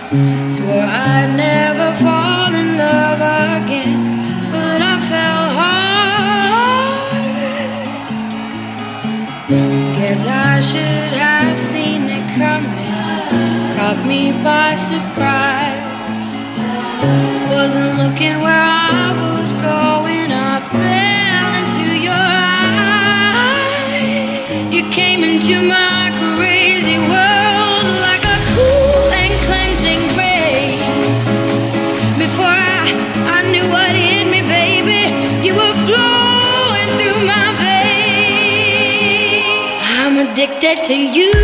Swore I'd never fall in love again, but I fell hard. Guess I should have seen it coming, caught me by surprise. Wasn't looking where I was going, I fell into your eyes. You came into my crazy world like a cool and cleansing rain. Before I knew what hit me, baby, you were flowing through my veins. I'm addicted to you.